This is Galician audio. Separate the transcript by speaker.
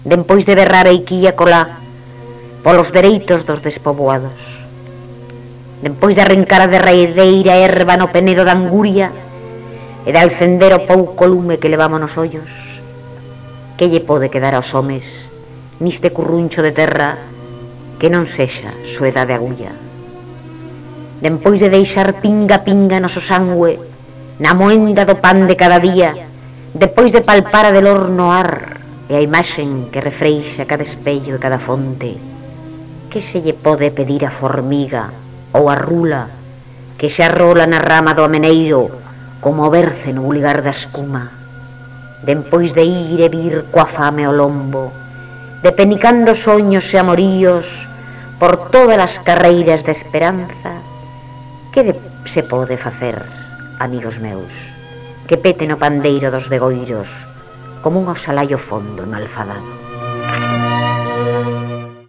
Speaker 1: Dempois de berrar aquí e colá polos dereitos dos despoboados, dempois de arrincar a derradeira erva no penedo da anguria e de alcender o pouco lume que levamos nos ollos, que lle pode quedar aos homes niste curruncho de terra que non sexa soedad de agulla? Dempois de deixar pinga pinga noso sangue na moenda do pan de cada día, depois de palpar a delor no ar e a imaxen que refreixa cada espello e cada fonte, que se lle pode pedir a formiga ou a rula que xa rola na rama do ameneiro como o berce no vulgar da escuma, dempois de ir e vir coa fame ao lombo, de penicando soños e amoríos por todas as carreiras de esperanza? Que se pode facer, amigos meus, que pete no pandeiro dos degoiros como un oxalaio fondo no alfadado?